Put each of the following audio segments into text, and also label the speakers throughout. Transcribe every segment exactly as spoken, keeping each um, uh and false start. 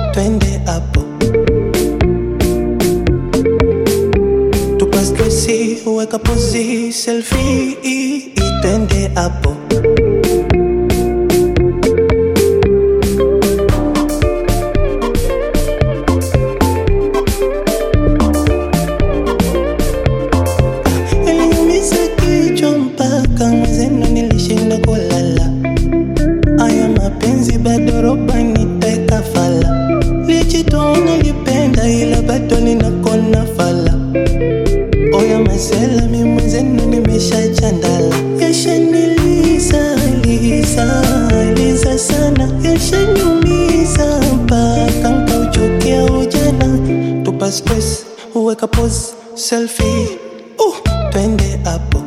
Speaker 1: twende hapo. Tupa stressi, weka pozi, selfie, twende hapo. Iliniumiza kichwa mpaka mwezenu nilishinda kulala. Aya mapenzi bado roba niteka fala. Lichitoa nilipenda ila bado ninakona fala. Oya masela mi mwezenu nimesha chandala. Yasha nilisa, lisa, lisa sana. Yasha nyumiza mpaka nkauchukia ujana. Tupa stress, uweka pose, selfie, uh, twende hapo.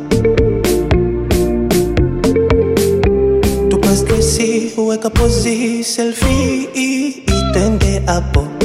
Speaker 1: Tupa stressi, uweka pozi, selfie, twende hapo.